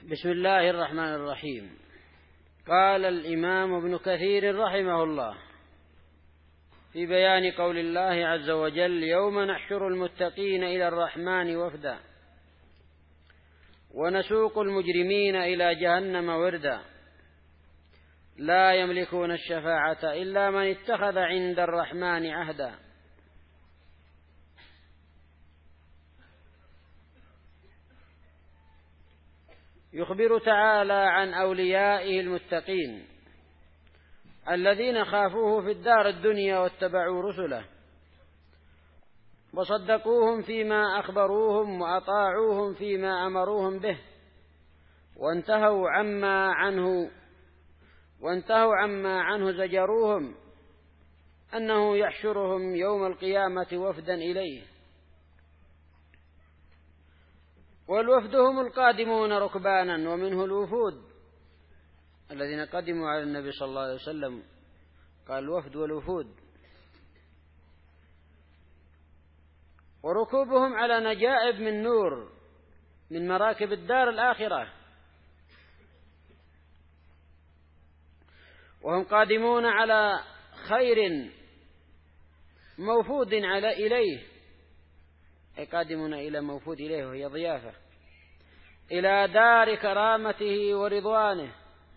بسم الله الرحمن الرحيم. قال الإمام ابن كثير رحمه الله في بيان قول الله عز وجل: يوم نحشر المتقين إلى الرحمن وفدا ونسوق المجرمين إلى جهنم وردا لا يملكون الشفاعة إلا من اتخذ عند الرحمن عهدا. يخبر تعالى عن أوليائه المتقين الذين خافوه في الدار الدنيا واتبعوا رسله وصدقوهم فيما أخبروهم وأطاعوهم فيما أمروهم به وانتهوا عما عنه زجروهم، أنه يحشرهم يوم القيامة وفدا إليه. والوفد هم القادمون ركبانا، ومنه الوفود الذين قدموا على النبي صلى الله عليه وسلم، قال الوفد والوفود. وركوبهم على نجائب من نور من مراكب الدار الآخرة، وهم قادمون على خير موفود إليه، أي قادمون إلى موفود إليه وهي ضيافة، إلى دار كرامته ورضوانه.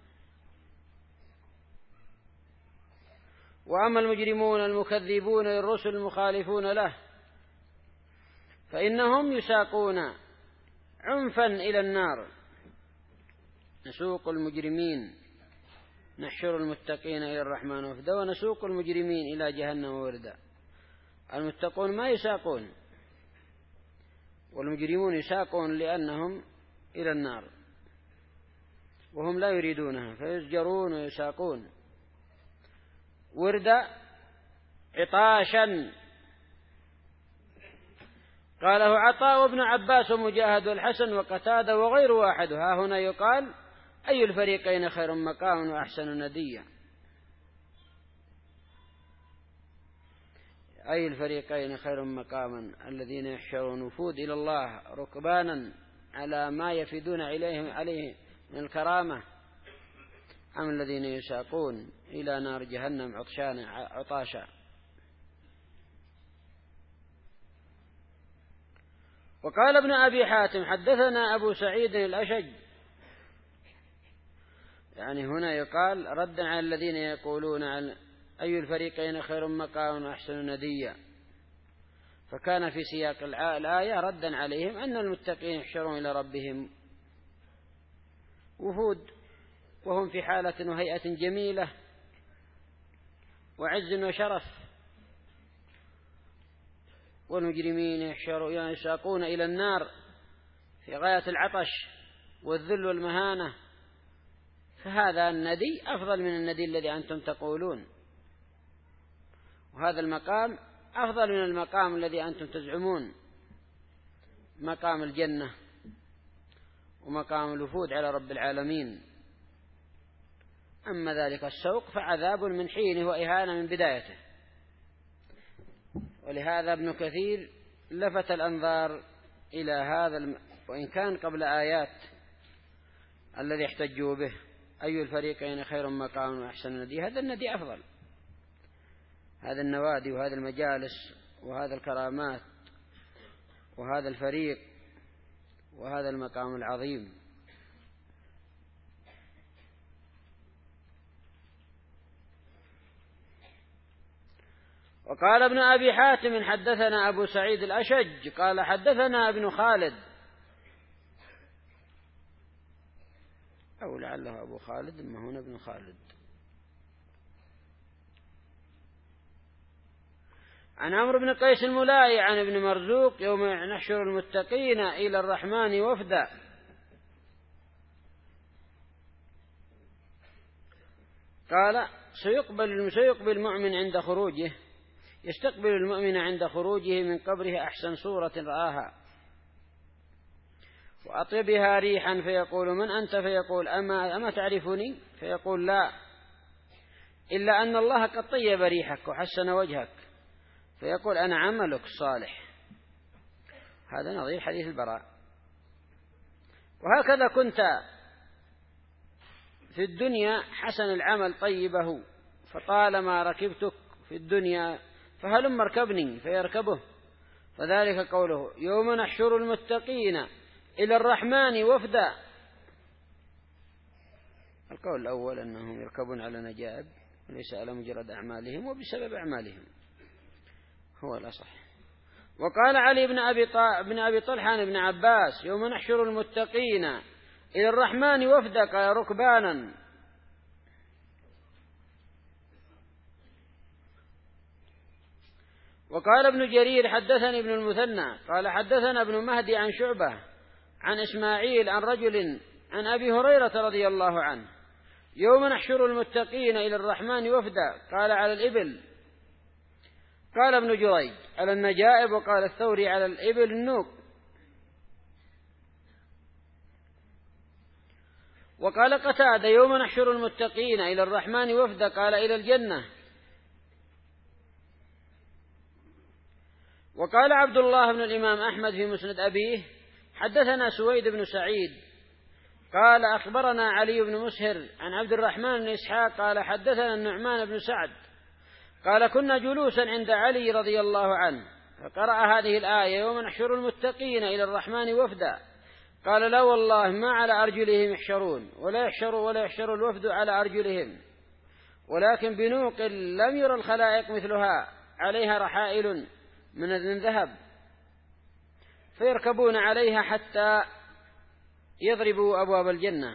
وأما المجرمون المكذبون للرسل المخالفون له فإنهم يساقون عنفا إلى النار. نسوق المجرمين، نحشر المتقين إلى الرحمن وفدا ونسوق المجرمين إلى جهنم وردا. المتقون ما يساقون، والمجرمون يساقون لأنهم إلى النار وهم لا يريدونها، فيزجرون ويساقون. وردا عطاشا، قاله عطاء وابن عباس ومجاهد والحسن وقتادة وغير واحد. ها هنا يقال: أي الفريقين خير مقاما وأحسن نديا. أي الفريقين خير مقاما، الذين يحشرون وفود إلى الله ركبانا على ما يفيدون عليه من الكرامة، أم الذين يساقون إلى نار جهنم عطاشا. وقال ابن أبي حاتم: حدثنا أبو سعيد الأشج. يعني هنا يقال ردا على الذين يقولون عن أي الفريقين خير مقاما وأحسن نديا، فكان في سياق الآية ردا عليهم أن المتقين يحشرون إلى ربهم وفود، وهم في حالة وهيئة جميلة وعز وشرف. والمجرمين يساقون إلى النار في غاية العطش والذل والمهانة. فهذا الندي أفضل من الندي الذي أنتم تقولون، وهذا المقام أفضل من المقام الذي أنتم تزعمون، مقام الجنة ومقام الوفود على رب العالمين. أما ذلك السوق فعذاب من حينه وإهانة من بدايته. ولهذا ابن كثير لفت الأنظار إلى هذا وإن كان قبل آيات الذي احتجوا به: أي الفريقين خير مقاما وأحسن نديا. هذا الندي أفضل، هذا النوادي وهذا المجالس وهذا الكرامات وهذا الفريق وهذا المقام العظيم. وقال ابن أبي حاتم: حدثنا أبو سعيد الأشج قال حدثنا ابن خالد، أو لعله أبو خالد، أما هنا ابن خالد، عن عمرو بن قيس الملائي عن ابن مرزوق: يوم نحشر المتقين إلى الرحمن وفدا. قال: سيقبل المؤمن عند خروجه، يستقبل المؤمن عند خروجه من قبره أحسن صورة رآها وأطيبها ريحا، فيقول: من أنت؟ فيقول: أما تعرفني؟ فيقول: لا، إلا أن الله قد طيب ريحك وحسن وجهك. فيقول: أنا عملك الصالح. هذا نظير حديث البراء. وهكذا كنت في الدنيا حسن العمل طيبه، فطالما ركبتك في الدنيا فهلم اركبني فيركبه. فذلك قوله يوم نحشر المتقين إلى الرحمن وفدا. القول الأول أنهم يركبون على نجائب وليس على مجرد أعمالهم وبسبب أعمالهم هو الأصح. وقال علي بن أبي طلحة بن عباس يوم نحشر المتقين إلى الرحمن وفدا قال ركبانا. وقال ابن جرير حدثني ابن المثنى قال حدثنا ابن مهدي عن شعبة عن إسماعيل عن رجل عن أبي هريرة رضي الله عنه يوم نحشر المتقين إلى الرحمن وفدا قال على الإبل. قال ابن جريج على النجائب، وقال الثوري على الإبل النوق. وقال قتادة يوم نحشر المتقين إلى الرحمن وفدا قال إلى الجنة. وقال عبد الله بن الإمام أحمد في مسند أبيه حدثنا سويد بن سعيد قال أخبرنا علي بن مسهر عن عبد الرحمن بن إسحاق قال حدثنا النعمان بن سعد قال كنا جلوسا عند علي رضي الله عنه فقرأ هذه الآية يوم نحشر المتقين إلى الرحمن وفدا قال لا والله ما على أرجلهم يحشرون ولا يحشر الوفد على أرجلهم ولكن بنوق لم ير الخلائق مثلها عليها رحائل من ذهب فيركبون عليها حتى يضربوا أبواب الجنة.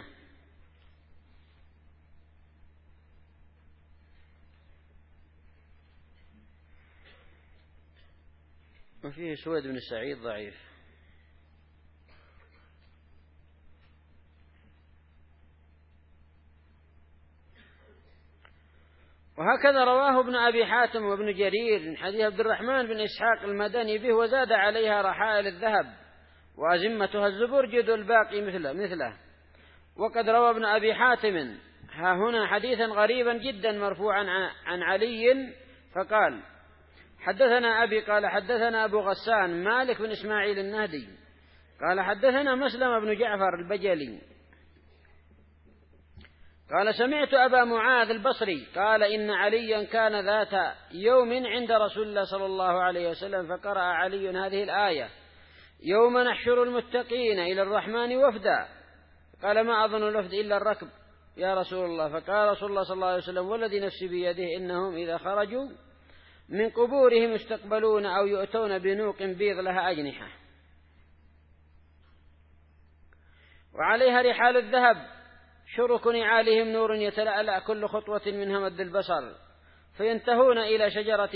وفيه سويد بن سعيد ضعيف. وهكذا رواه ابن أبي حاتم وابن جرير من حديث عبد الرحمن بن إسحاق المدني به وزاد عليها رحائل الذهب وأزمتها الزبرجد الباقي مثله. وقد روى ابن أبي حاتم ها هنا حديثا غريبا جدا مرفوعا عن علي فقال حدثنا أبي قال حدثنا أبو غسان مالك بن إسماعيل النهدي قال حدثنا مسلم بن جعفر البجلي قال سمعت أبا معاذ البصري قال إن عليا كان ذات يوم عند رسول الله صلى الله عليه وسلم فقرأ علي هذه الآية يوم نحشر المتقين إلى الرحمن وفدا قال ما أظن الوفد إلا الركب يا رسول الله. فقال رسول الله صلى الله عليه وسلم والذي نفسي بيده إنهم إذا خرجوا من قبورهم يستقبلون أو يؤتون بنوق بيض لها أجنحة وعليها رحال الذهب شرك نعالهم نور يتلألأ كل خطوة منها مد البصر فينتهون إلى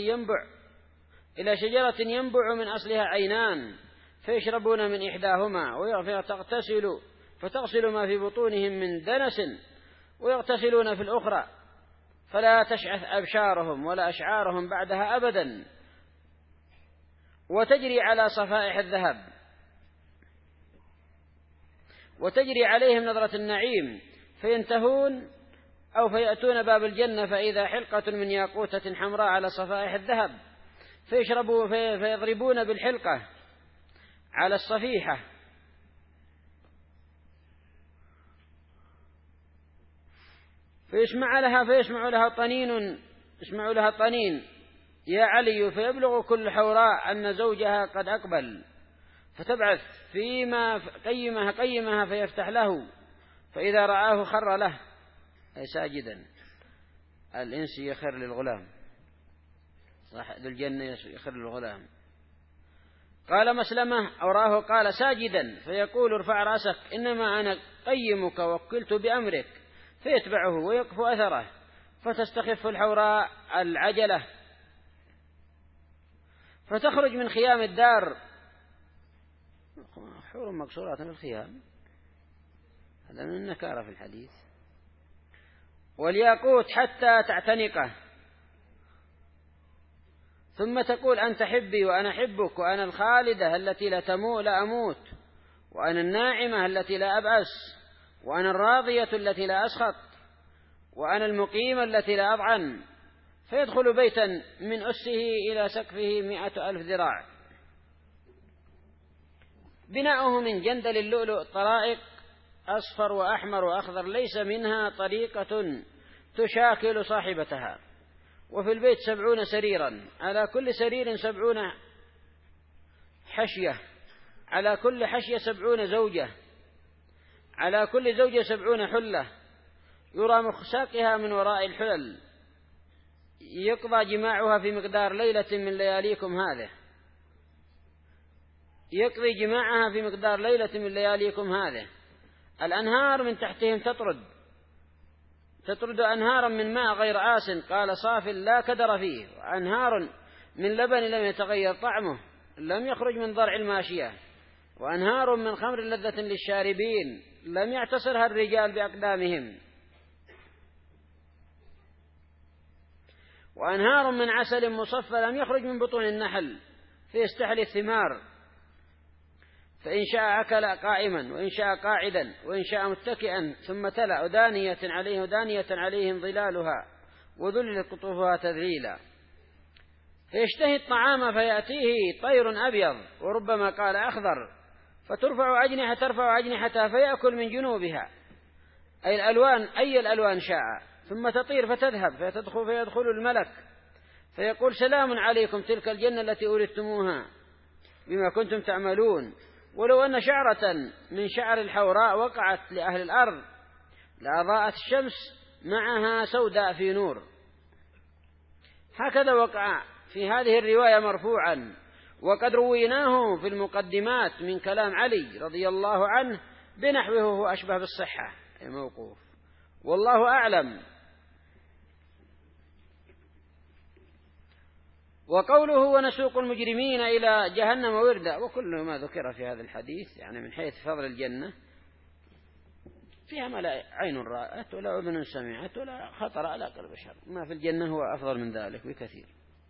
شجرة ينبع من أصلها عينان فيشربون من إحداهما فتغسل ما في بطونهم من دنس ويغتسلون في الأخرى فلا تشعث أبشارهم ولا أشعارهم بعدها أبدا وتجري على صفائح الذهب وتجري عليهم نظرة النعيم فينتهون أو فيأتون باب الجنة فإذا حلقة من ياقوتة حمراء على صفائح الذهب فيضربون بالحلقة على الصفيحة فيسمع لها طنين يا علي فيبلغ كل حوراء أن زوجها قد أقبل فتبعث فيما قيمها فيفتح له فإذا رآه خر له أي ساجدا. الإنس يخر للغلام صاحب الجنة يخر للغلام. قال مسلمة أوراه قال ساجدا فيقول ارفع رأسك إنما أنا قيمك وكلت بأمرك فيتبعه ويقف أثره فتستخف الحوراء العجلة فتخرج من خيام الدار حور مكسورات في الخيام هذا من النكارة في الحديث والياقوت حتى تعتنقه ثم تقول أنت حبي وأنا حبك وأنا الخالدة التي لا أموت وأنا الناعمة التي لا أبأس وأنا الراضية التي لا أسخط وأنا المقيمة التي لا أضعن فيدخل بيتا من أسه إلى سقفه 100,000 ذراع بناؤه من جندل اللؤلؤ طرائق أصفر وأحمر وأخضر ليس منها طريقة تشاكل صاحبتها. وفي البيت 70 سريرا، على كل سرير 70 حشية، على كل حشية 70 زوجة، على كل زوجة 70 حلة، يرى مخساقها من وراء الحلل، يقضى جماعها في مقدار ليلة من لياليكم هذه، يقضي جماعها في مقدار ليلة من لياليكم هذه. الأنهار من تحتهم تطرد أنهارا من ماء غير آس قال صاف لا كدر فيه، وأنهار من لبن لم يتغير طعمه لم يخرج من ضرع الماشية، وأنهار من خمر لذة للشاربين لم يعتصرها الرجال بأقدامهم، وأنهار من عسل مصفى لم يخرج من بطون النحل فيستحلي الثمار، فإن شاء أكل قائما وإن شاء قاعدا وإن شاء متكئا. ثم تلا ودانية عليهم ظلالها وذللت قطوفها تذليلا. فيشتهي الطعام فيأتيه طير أبيض وربما قال أخضر، ترفع أجنحتها فيأكل من جنوبها، أي الألوان شاء، ثم تطير فتذهب فيدخل الملك فيقول سلام عليكم، تلك الجنة التي أورثتموها بما كنتم تعملون. ولو أن شعرة من شعر الحوراء وقعت لأهل الأرض لأضاءت الشمس معها سوداء في نور. هكذا وقع في هذه الرواية مرفوعا، وقد رويناه في المقدمات من كلام علي رضي الله عنه بنحوه هو أشبه بالصحة، أي موقوف، والله أعلم. وقوله ونسوق المجرمين إلى جهنم وردا، وكل ما ذكر في هذا الحديث يعني من حيث فضل الجنة فيها ما لا عين رأت ولا أذن سمعت ولا خطر على قلب بشر، ما في الجنة هو أفضل من ذلك بكثير.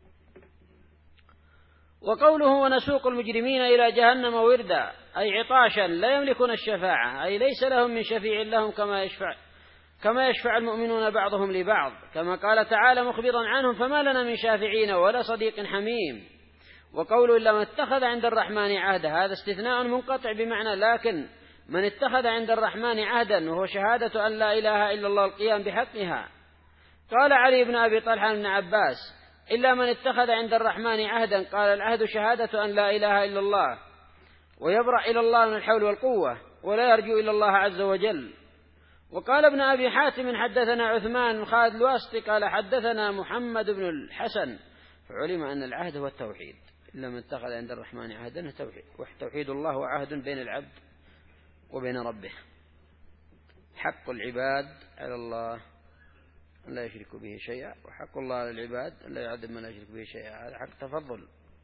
وقوله ونسوق المجرمين إلى جهنم وردا أي عطاشا لا يملكون الشفاعة، أي ليس لهم من شفيع لهم كما يشفع المؤمنون بعضهم لبعض، كما قال تعالى مخبرا عنهم فما لنا من شافعين ولا صديق حميم. وقوله إلا من اتخذ عند الرحمن عهدا، هذا استثناء منقطع بمعنى لكن من اتخذ عند الرحمن عهدا، وهو شهادة أن لا إله إلا الله القيام بحقها. قال علي بن أبي طلحة بن عباس إلا من اتخذ عند الرحمن عهدا، قال العهد شهادة أن لا إله إلا الله ويبرأ إلى الله من الحول والقوة ولا يرجو إلا الله عز وجل. وقال ابن أبي حاتم حدثنا عثمان بن خالد الواسطي قال حدثنا محمد بن الحسن، فعلم أن العهد هو التوحيد، إلا من اتخذ عند الرحمن عهدا توحيد الله وعهد بين العبد وبين ربه. حق العباد على الله أن لا يشركوا به شيئا، وحق الله على العباد أن لا يعذب من لا يشرك به شيئا، هذا حق تفضل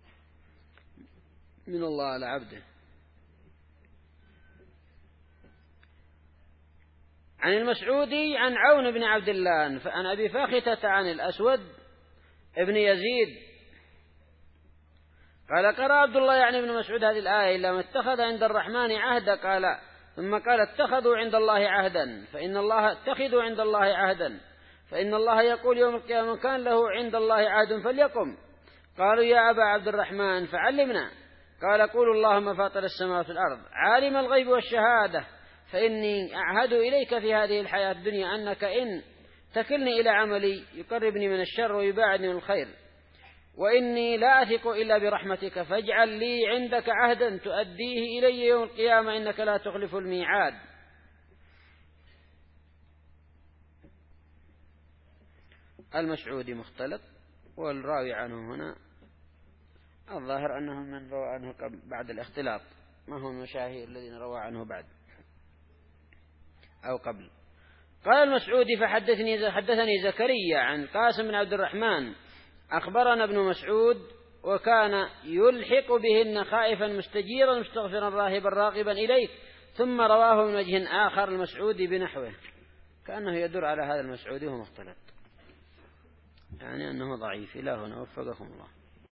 من الله على عبده. عن المسعودي عن عون بن عبد الله عن أبي فاختة عن الأسود ابن يزيد قال قرأ عبد الله يعني ابن مسعود هذه الآية إلا من اتخذ عند الرحمن عهدا، قال ثم قال اتخذوا عند الله عهدا، فإن الله اتخذوا عند الله عهدا، فإن الله يقول يوم القيامة كان له عند الله عهد فليقم. قالوا يا أبا عبد الرحمن فعلمنا، قال قولوا اللهم فاطر السماوات والأرض عالم الغيب والشهادة، فإني أعهد إليك في هذه الحياة الدنيا أنك إن تكلني إلى عملي يقربني من الشر ويباعدني من الخير، وإني لا أثق إلا برحمتك، فاجعل لي عندك عهدا تؤديه إلي يوم القيامة إنك لا تخلف الميعاد. المسعودي مختلط، والراوي عنه هنا الظاهر أنه من روى عنه بعد الاختلاط، ما هو المشاهير الذين روى عنه بعد أو قبل. قال المسعودي حدثني زكريا عن قاسم بن عبد الرحمن أخبرنا ابن مسعود وكان يلحق بهن خائفا مستجيرا مستغفرا راهبا راغبا إليك، ثم رواه من وجه آخر المسعودي بنحوه، كأنه يدور على هذا المسعودي وهو مختلط، يعني أنه ضعيف. إلى هنا وفقكم الله.